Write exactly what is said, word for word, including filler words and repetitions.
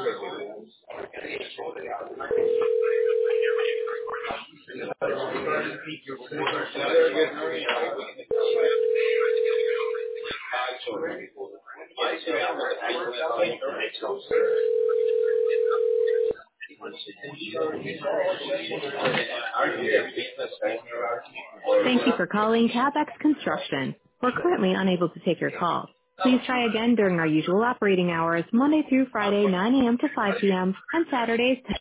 Thank you for calling CapEx Construction. We're currently unable to take your call. Please try again during our usual operating hours, Monday through Friday, nine a m to five p m, and Saturdays,